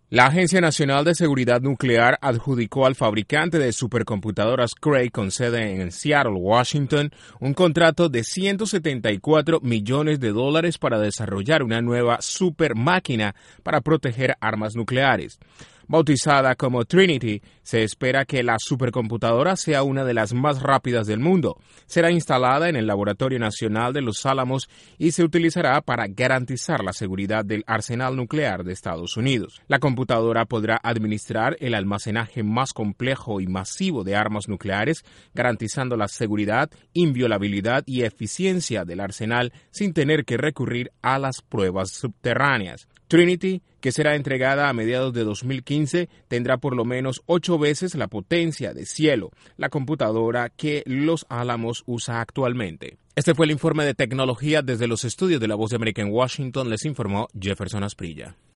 La Agencia Nacional de Seguridad Nuclear adjudicó al fabricante de supercomputadoras Cray con sede en Seattle, Washington, un contrato de $174 millones para desarrollar una nueva supermáquina para proteger armas nucleares. Bautizada como Trinity, se espera que la supercomputadora sea una de las más rápidas del mundo. Será instalada en el Laboratorio Nacional de Los Álamos y se utilizará para garantizar la seguridad del arsenal nuclear de Estados Unidos. La computadora podrá administrar el almacenaje más complejo y masivo de armas nucleares, garantizando la seguridad, inviolabilidad y eficiencia del arsenal sin tener que recurrir a las pruebas subterráneas. Trinity, que será entregada a mediados de 2015, tendrá por lo menos 8 veces la potencia de Cielo, la computadora que Los Álamos usa actualmente. Este fue el informe de tecnología desde los estudios de La Voz de América en Washington. Les informó Jefferson Asprilla.